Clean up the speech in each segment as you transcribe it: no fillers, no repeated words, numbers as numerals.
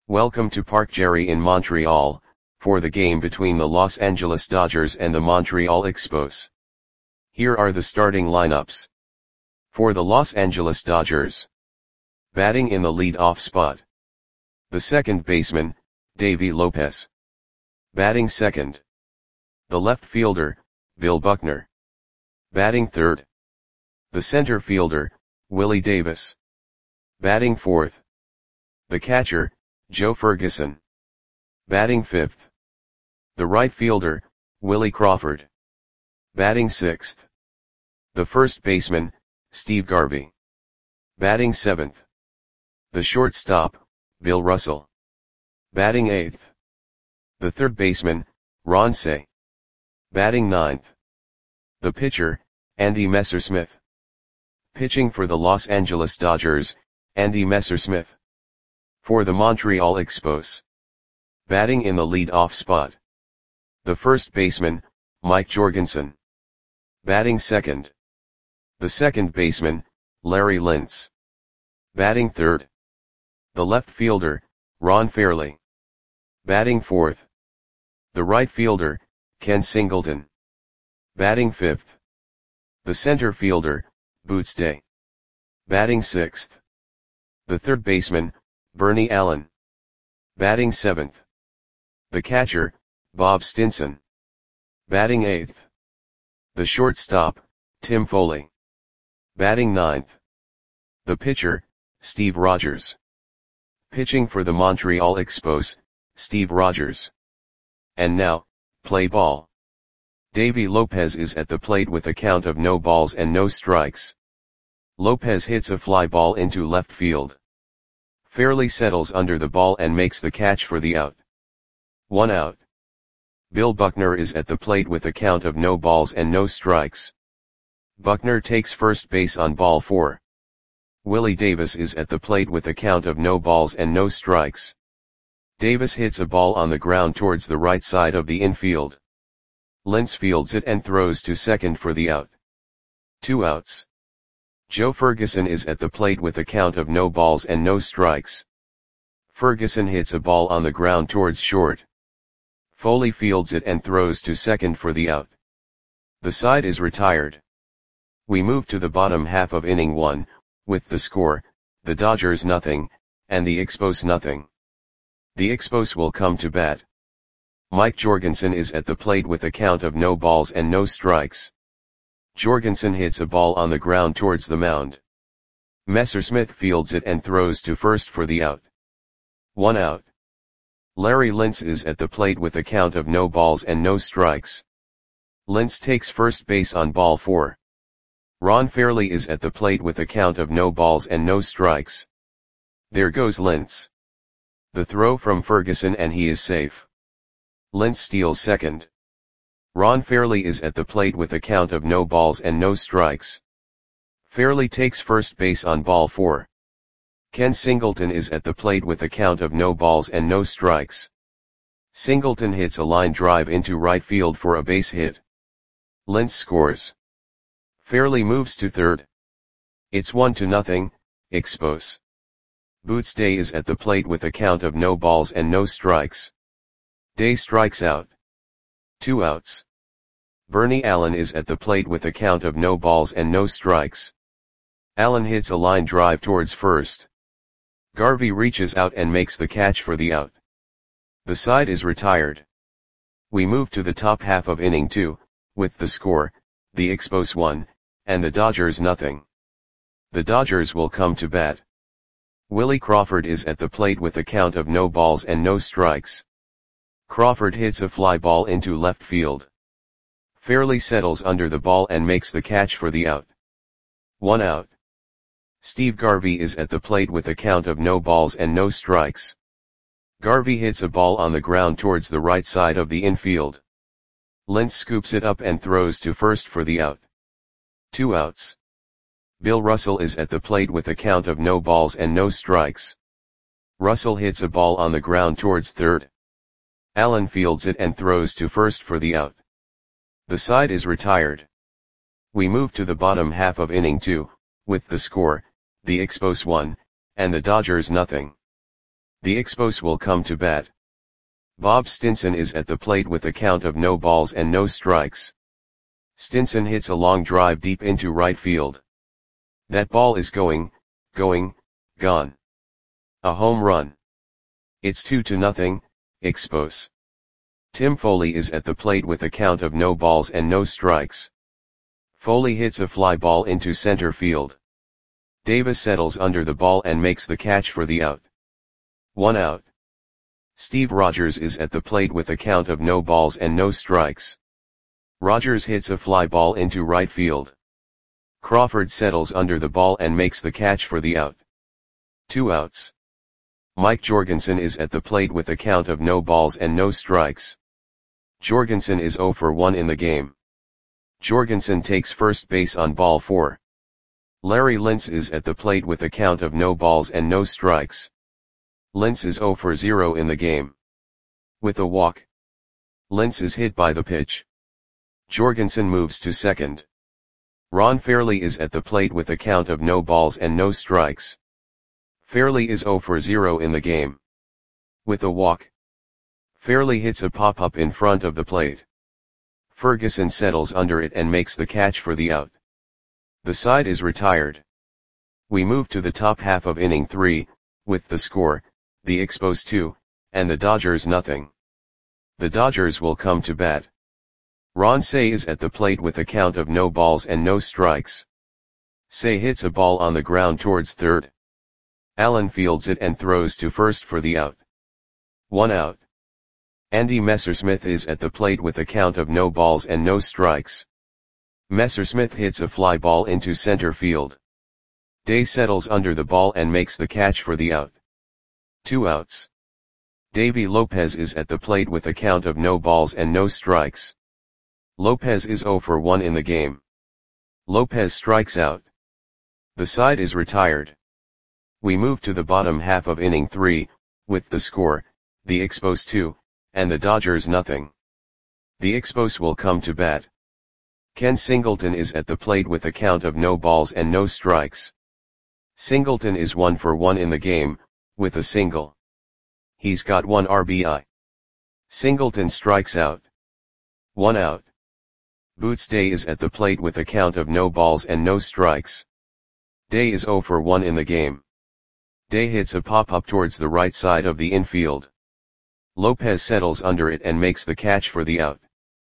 Welcome to Parc Jerry in Montreal, for the game between the Los Angeles Dodgers and the Montreal Expos. Here are the starting lineups. For the Los Angeles Dodgers. Batting in the lead-off spot. The second baseman, Davey Lopez. Batting second. The left fielder, Bill Buckner. Batting third. The center fielder, Willie Davis. Batting fourth. The catcher, Joe Ferguson. Batting fifth. The right fielder, Willie Crawford. Batting sixth. The first baseman, Steve Garvey. Batting seventh. The shortstop, Bill Russell. Batting eighth. The third baseman, Ron Cey. Batting ninth. The pitcher, Andy Messersmith. Pitching for the Los Angeles Dodgers, Andy Messersmith. For the Montreal Expos. Batting in the lead-off spot. The first baseman, Mike Jorgensen. Batting second. The second baseman, Larry Lintz. Batting third. The left fielder, Ron Fairly. Batting fourth. The right fielder, Ken Singleton. Batting fifth. The center fielder, Boots Day. Batting sixth. The third baseman, Bernie Allen. Batting seventh. The catcher, Bob Stinson. Batting eighth. The shortstop, Tim Foley. Batting ninth. The pitcher, Steve Rogers. Pitching for the Montreal Expos, Steve Rogers. And now, play ball. Davey Lopez is at the plate with a count of no balls and no strikes. Lopez hits a fly ball into left field. Fairly settles under the ball and makes the catch for the out. 1 out. Bill Buckner is at the plate with a count of no balls and no strikes. Buckner takes first base on ball 4. Willie Davis is at the plate with a count of no balls and no strikes. Davis hits a ball on the ground towards the right side of the infield. Lintz fields it and throws to second for the out. 2 outs. Joe Ferguson is at the plate with a count of no balls and no strikes. Ferguson hits a ball on the ground towards short. Foley fields it and throws to second for the out. The side is retired. We move to the bottom half of inning 1, with the score, the Dodgers nothing, and the Expos nothing. The Expos will come to bat. Mike Jorgensen is at the plate with a count of no balls and no strikes. Jorgensen hits a ball on the ground towards the mound. Messersmith fields it and throws to first for the out. 1 out. Larry Lintz is at the plate with a count of no balls and no strikes. Lintz takes first base on ball 4. Ron Fairly is at the plate with a count of no balls and no strikes. There goes Lintz. The throw from Ferguson and he is safe. Lintz steals second. Ron Fairly is at the plate with a count of no balls and no strikes. Fairly takes first base on ball 4. Ken Singleton is at the plate with a count of no balls and no strikes. Singleton hits a line drive into right field for a base hit. Lintz scores. Fairly moves to third. It's 1-0, Expos. Boots Day is at the plate with a count of no balls and no strikes. Day strikes out. 2 outs. Bernie Allen is at the plate with a count of no balls and no strikes. Allen hits a line drive towards first. Garvey reaches out and makes the catch for the out. The side is retired. We move to the top half of inning 2, with the score, the Expos 1, and the Dodgers nothing. The Dodgers will come to bat. Willie Crawford is at the plate with a count of no balls and no strikes. Crawford hits a fly ball into left field. Fairly settles under the ball and makes the catch for the out. 1 out. Steve Garvey is at the plate with a count of no balls and no strikes. Garvey hits a ball on the ground towards the right side of the infield. Lintz scoops it up and throws to first for the out. 2 outs. Bill Russell is at the plate with a count of no balls and no strikes. Russell hits a ball on the ground towards third. Allen fields it and throws to first for the out. The side is retired. We move to the bottom half of inning 2, with the score, the Expos 1, and the Dodgers nothing. The Expos will come to bat. Bob Stinson is at the plate with a count of no balls and no strikes. Stinson hits a long drive deep into right field. That ball is going, gone. A home run. It's 2-0, Expos. Tim Foley is at the plate with a count of no balls and no strikes. Foley hits a fly ball into center field. Davis settles under the ball and makes the catch for the out. 1 out. Steve Rogers is at the plate with a count of no balls and no strikes. Rogers hits a fly ball into right field. Crawford settles under the ball and makes the catch for the out. 2 outs. Mike Jorgensen is at the plate with a count of no balls and no strikes. Jorgensen is 0 for 1 in the game. Jorgensen takes first base on ball 4. Larry Lintz is at the plate with a count of no balls and no strikes. Lintz is 0 for 0 in the game. With a walk. Lintz is hit by the pitch. Jorgensen moves to second. Ron Fairley is at the plate with a count of no balls and no strikes. Fairley is 0 for 0 in the game. With a walk. Fairley hits a pop-up in front of the plate. Ferguson settles under it and makes the catch for the out. The side is retired. We move to the top half of inning 3, with the score, the Expos 2, and the Dodgers nothing. The Dodgers will come to bat. Ron Cey is at the plate with a count of no balls and no strikes. Cey hits a ball on the ground towards third. Allen fields it and throws to first for the out. 1 out. Andy Messersmith is at the plate with a count of no balls and no strikes. Messersmith hits a fly ball into center field. Day settles under the ball and makes the catch for the out. 2 outs. Davy Lopez is at the plate with a count of no balls and no strikes. Lopez is 0 for 1 in the game. Lopez strikes out. The side is retired. We move to the bottom half of inning 3, with the score, the Expos 2, and the Dodgers nothing. The Expos will come to bat. Ken Singleton is at the plate with a count of no balls and no strikes. Singleton is 1 for 1 in the game, with a single. He's got 1 RBI. Singleton strikes out. 1 out. Boots Day is at the plate with a count of no balls and no strikes. Day is 0 for 1 in the game. Day hits a pop-up towards the right side of the infield. Lopez settles under it and makes the catch for the out.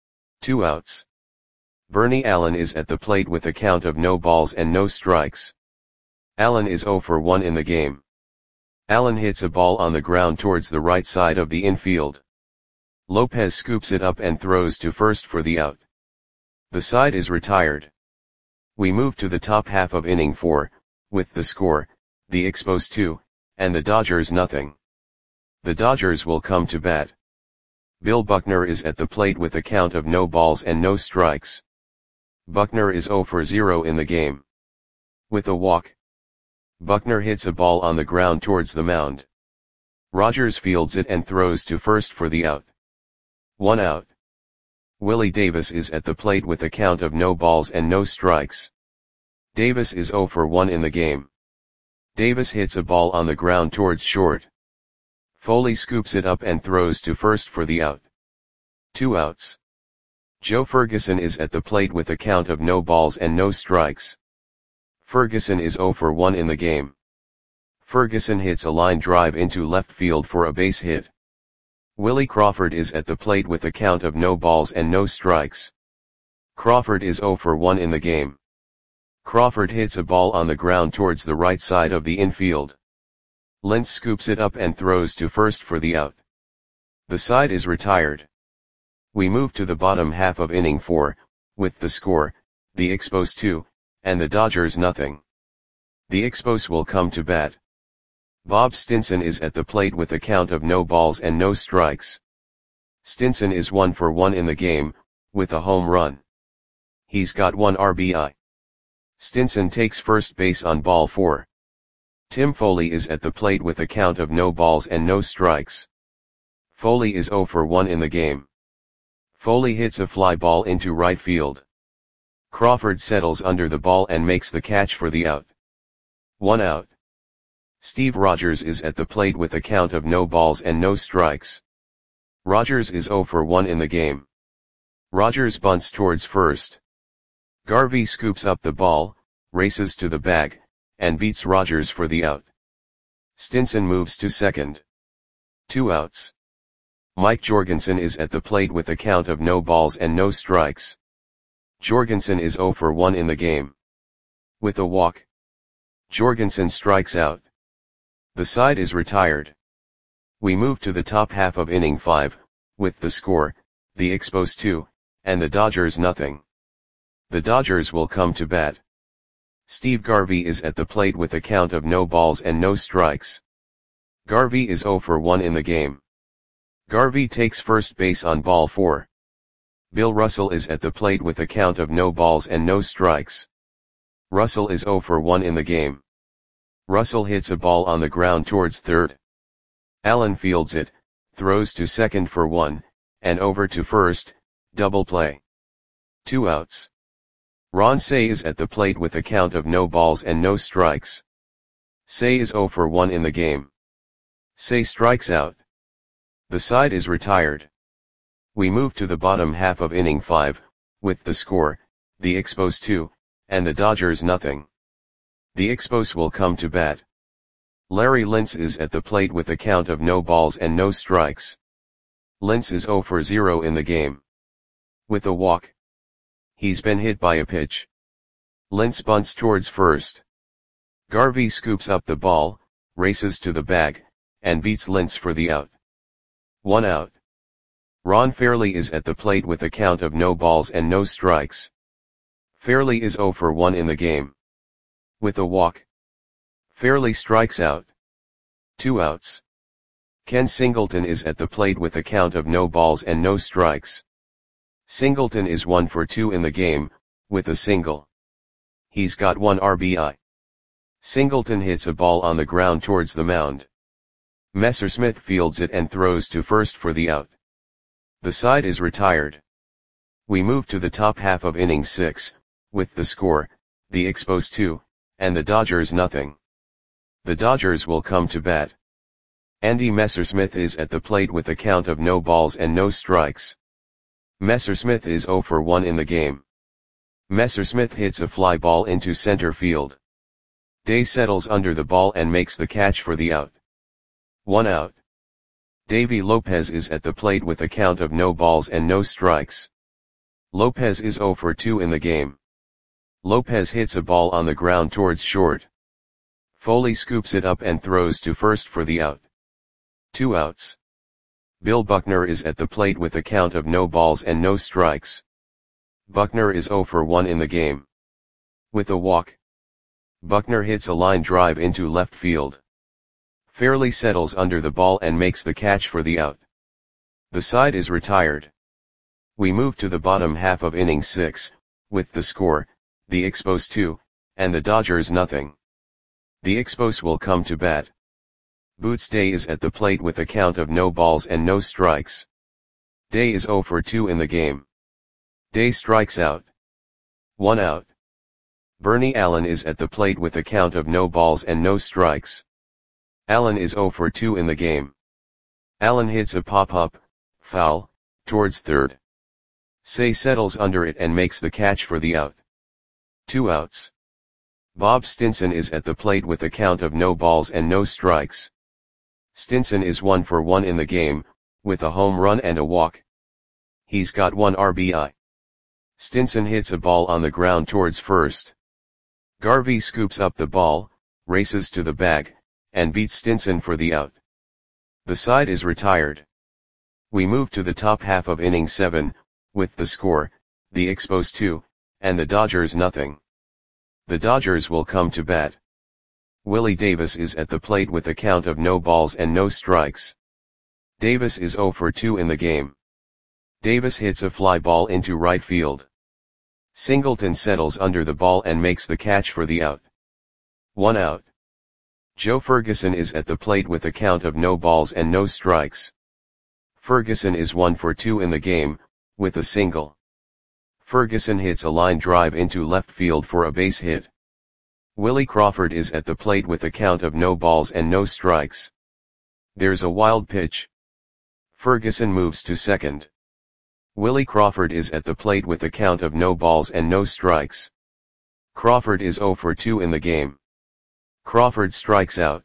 2 outs. Bernie Allen is at the plate with a count of no balls and no strikes. Allen is 0 for 1 in the game. Allen hits a ball on the ground towards the right side of the infield. Lopez scoops it up and throws to first for the out. The side is retired. We move to the top half of inning 4, with the score, the Expos 2, and the Dodgers nothing. The Dodgers will come to bat. Bill Buckner is at the plate with a count of no balls and no strikes. Buckner is 0 for 0 in the game. With a walk. Buckner hits a ball on the ground towards the mound. Rogers fields it and throws to first for the out. 1 out. Willie Davis is at the plate with a count of no balls and no strikes. Davis is 0 for 1 in the game. Davis hits a ball on the ground towards short. Foley scoops it up and throws to first for the out. 2 outs. Joe Ferguson is at the plate with a count of no balls and no strikes. Ferguson is 0 for 1 in the game. Ferguson hits a line drive into left field for a base hit. Willie Crawford is at the plate with a count of no balls and no strikes. Crawford is 0 for 1 in the game. Crawford hits a ball on the ground towards the right side of the infield. Lentz scoops it up and throws to first for the out. The side is retired. We move to the bottom half of inning 4, with the score, the Expos 2, and the Dodgers nothing. The Expos will come to bat. Bob Stinson is at the plate with a count of no balls and no strikes. Stinson is 1 for 1 in the game, with a home run. He's got 1 RBI. Stinson takes first base on ball 4. Tim Foley is at the plate with a count of no balls and no strikes. Foley is 0 for 1 in the game. Foley hits a fly ball into right field. Crawford settles under the ball and makes the catch for the out. 1 out. Steve Rogers is at the plate with a count of no balls and no strikes. Rogers is 0 for 1 in the game. Rogers bunts towards first. Garvey scoops up the ball, races to the bag, and beats Rogers for the out. Stinson moves to second. 2 outs. Mike Jorgensen is at the plate with a count of no balls and no strikes. Jorgensen is 0 for 1 in the game. With a walk, Jorgensen strikes out. The side is retired. We move to the top half of inning 5, with the score, the Expos 2, and the Dodgers nothing. The Dodgers will come to bat. Steve Garvey is at the plate with a count of no balls and no strikes. Garvey is 0 for 1 in the game. Garvey takes first base on ball 4. Bill Russell is at the plate with a count of no balls and no strikes. Russell is 0 for 1 in the game. Russell hits a ball on the ground towards third. Allen fields it, throws to second for 1, and over to first, double play. 2 outs. Ron Cey is at the plate with a count of no balls and no strikes. Cey is 0 for 1 in the game. Cey strikes out. The side is retired. We move to the bottom half of inning 5, with the score, the Expos 2, and the Dodgers nothing. The Expos will come to bat. Larry Lintz is at the plate with a count of no balls and no strikes. Lintz is 0 for 0 in the game. With a walk. He's been hit by a pitch. Lintz bunts towards first. Garvey scoops up the ball, races to the bag, and beats Lintz for the out. 1 out. Ron Fairly is at the plate with a count of no balls and no strikes. Fairly is 0 for 1 in the game. With a walk. Fairly strikes out. 2 outs. Ken Singleton is at the plate with a count of no balls and no strikes. Singleton is 1 for 2 in the game, with a single. He's got 1 RBI. Singleton hits a ball on the ground towards the mound. Messersmith fields it and throws to first for the out. The side is retired. We move to the top half of inning 6, with the score, the Expos 2, and the Dodgers nothing. The Dodgers will come to bat. Andy Messersmith is at the plate with a count of no balls and no strikes. Messersmith is 0 for 1 in the game. Messersmith hits a fly ball into center field. Day settles under the ball and makes the catch for the out. 1 out. Davy Lopez is at the plate with a count of no balls and no strikes. Lopez is 0 for 2 in the game. Lopez hits a ball on the ground towards short. Foley scoops it up and throws to first for the out. 2 outs. Bill Buckner is at the plate with a count of no balls and no strikes. Buckner is 0 for 1 in the game. With a walk. Buckner hits a line drive into left field. Fairly settles under the ball and makes the catch for the out. The side is retired. We move to the bottom half of inning 6, with the score, the Expos 2, and the Dodgers nothing. The Expos will come to bat. Boots Day is at the plate with a count of no balls and no strikes. Day is 0 for 2 in the game. Day strikes out. 1 out. Bernie Allen is at the plate with a count of no balls and no strikes. Allen is 0 for 2 in the game. Allen hits a pop-up, foul, towards third. Cey settles under it and makes the catch for the out. 2 outs. Bob Stinson is at the plate with a count of no balls and no strikes. Stinson is 1 for 1 in the game, with a home run and a walk. He's got 1 RBI. Stinson hits a ball on the ground towards first. Garvey scoops up the ball, races to the bag, and beats Stinson for the out. The side is retired. We move to the top half of inning 7, with the score, the Expos 2, and the Dodgers nothing. The Dodgers will come to bat. Willie Davis is at the plate with a count of no balls and no strikes. Davis is 0 for 2 in the game. Davis hits a fly ball into right field. Singleton settles under the ball and makes the catch for the out. 1 out. Joe Ferguson is at the plate with a count of no balls and no strikes. Ferguson is 1 for 2 in the game, with a single. Ferguson hits a line drive into left field for a base hit. Willie Crawford is at the plate with a count of no balls and no strikes. There's a wild pitch. Ferguson moves to second. Willie Crawford is at the plate with a count of no balls and no strikes. Crawford is 0 for 2 in the game. Crawford strikes out.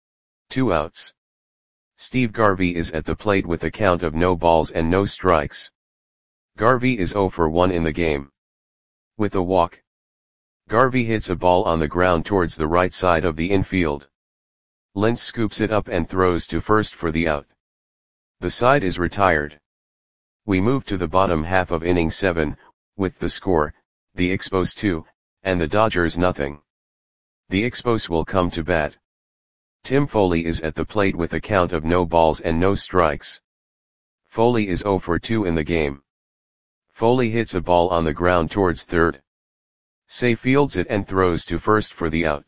2 outs. Steve Garvey is at the plate with a count of no balls and no strikes. Garvey is 0 for 1 in the game. With a walk. Garvey hits a ball on the ground towards the right side of the infield. Lentz scoops it up and throws to first for the out. The side is retired. We move to the bottom half of inning 7, with the score, the Expos 2, and the Dodgers nothing. The Expos will come to bat. Tim Foley is at the plate with a count of no balls and no strikes. Foley is 0 for 2 in the game. Foley hits a ball on the ground towards third. Say fields it and throws to first for the out.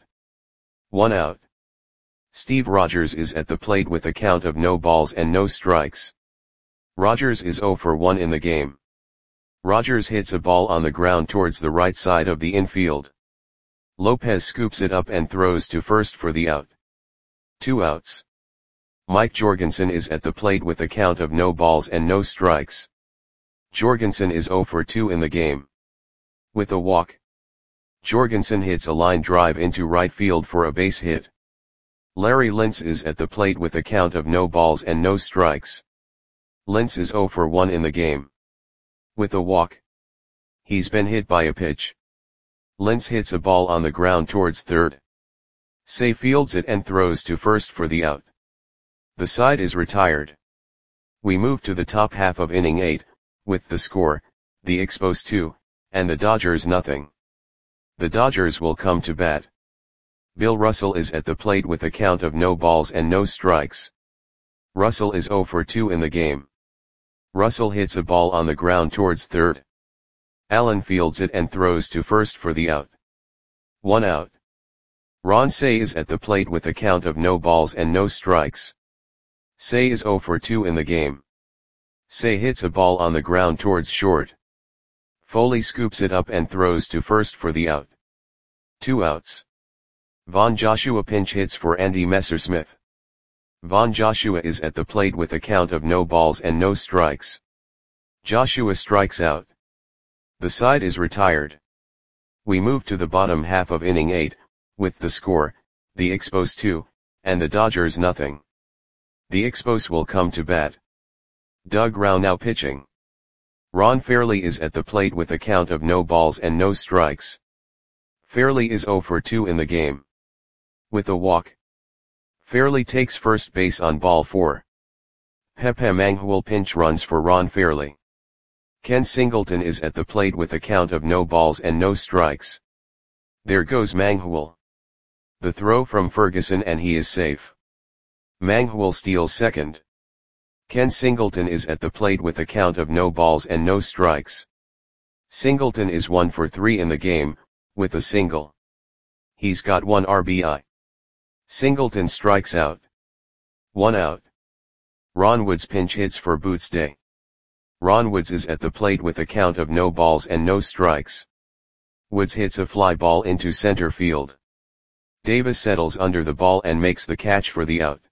1 out. Steve Rogers is at the plate with a count of no balls and no strikes. Rogers is 0 for 1 in the game. Rogers hits a ball on the ground towards the right side of the infield. Lopez scoops it up and throws to first for the out. 2 outs. Mike Jorgensen is at the plate with a count of no balls and no strikes. Jorgensen is 0 for 2 in the game. With a walk. Jorgensen hits a line drive into right field for a base hit. Larry Lentz is at the plate with a count of no balls and no strikes. Lentz is 0 for 1 in the game. With a walk. He's been hit by a pitch. Lentz hits a ball on the ground towards third. Say fields it and throws to first for the out. The side is retired. We move to the top half of inning 8, with the score, the Expos 2, and the Dodgers nothing. The Dodgers will come to bat. Bill Russell is at the plate with a count of no balls and no strikes. Russell is 0 for 2 in the game. Russell hits a ball on the ground towards third. Allen fields it and throws to first for the out. 1 out. Ron Cey is at the plate with a count of no balls and no strikes. Cey is 0 for 2 in the game. Cey hits a ball on the ground towards short. Foley scoops it up and throws to first for the out. 2 outs. Von Joshua pinch hits for Andy Messersmith. Von Joshua is at the plate with a count of no balls and no strikes. Joshua strikes out. The side is retired. We move to the bottom half of inning 8, with the score, the Expos 2, and the Dodgers nothing. The Expos will come to bat. Doug Rauh now pitching. Ron Fairly is at the plate with a count of no balls and no strikes. Fairly is 0 for 2 in the game. With a walk. Fairly takes first base on ball 4. Pepe Mangual pinch runs for Ron Fairly. Ken Singleton is at the plate with a count of no balls and no strikes. There goes Mangual. The throw from Ferguson and he is safe. Mangual steals second. Ken Singleton is at the plate with a count of no balls and no strikes. Singleton is 1 for 3 in the game, with a single. He's got 1 RBI. Singleton strikes out. 1 out. Ron Woods pinch hits for Boots Day. Ron Woods is at the plate with a count of no balls and no strikes. Woods hits a fly ball into center field. Davis settles under the ball and makes the catch for the out.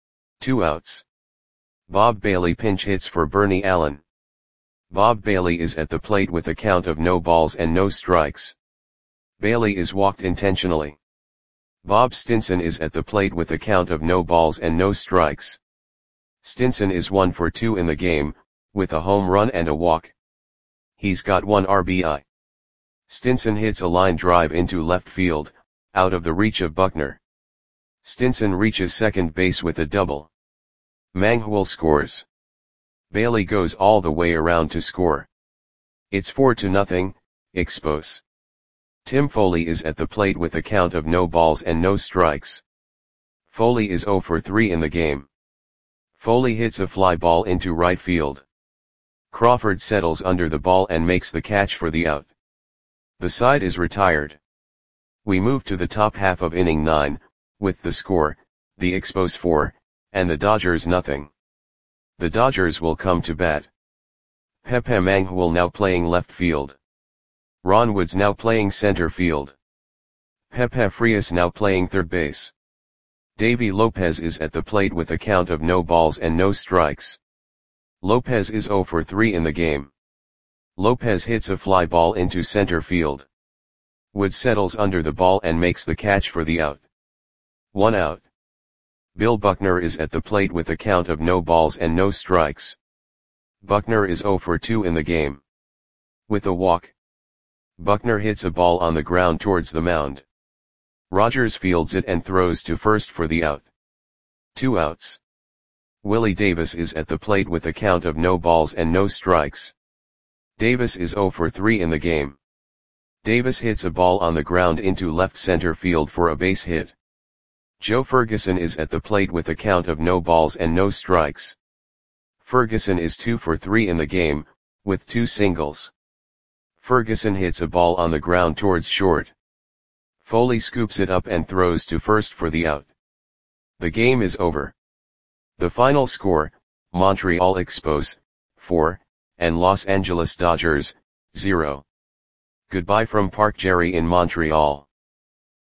2 outs. Bob Bailey pinch hits for Bernie Allen. Bob Bailey is at the plate with a count of no balls and no strikes. Bailey is walked intentionally. Bob Stinson is at the plate with a count of no balls and no strikes. Stinson is 1 for 2 in the game, with a home run and a walk. He's got 1 RBI. Stinson hits a line drive into left field, out of the reach of Buckner. Stinson reaches second base with a double. Mangual scores. Bailey goes all the way around to score. It's 4-0, Expos. Tim Foley is at the plate with a count of no balls and no strikes. Foley is 0 for 3 in the game. Foley hits a fly ball into right field. Crawford settles under the ball and makes the catch for the out. The side is retired. We move to the top half of inning 9, with the score, the Expos 4, and the Dodgers nothing. The Dodgers will come to bat. Pepe Mangual now playing left field. Ron Woods now playing center field. Pepe Frias now playing third base. Davy Lopez is at the plate with a count of no balls and no strikes. Lopez is 0 for 3 in the game. Lopez hits a fly ball into center field. Wood settles under the ball and makes the catch for the out. 1 out. Bill Buckner is at the plate with a count of no balls and no strikes. Buckner is 0 for 2 in the game. With a walk, Buckner hits a ball on the ground towards the mound. Rogers fields it and throws to first for the out. 2 outs. Willie Davis is at the plate with a count of no balls and no strikes. Davis is 0 for 3 in the game. Davis hits a ball on the ground into left center field for a base hit. Joe Ferguson is at the plate with a count of no balls and no strikes. Ferguson is 2 for 3 in the game, with 2 singles. Ferguson hits a ball on the ground towards short. Foley scoops it up and throws to first for the out. The game is over. The final score, Montreal Expos, 4, and Los Angeles Dodgers, 0. Goodbye from Park Jerry in Montreal.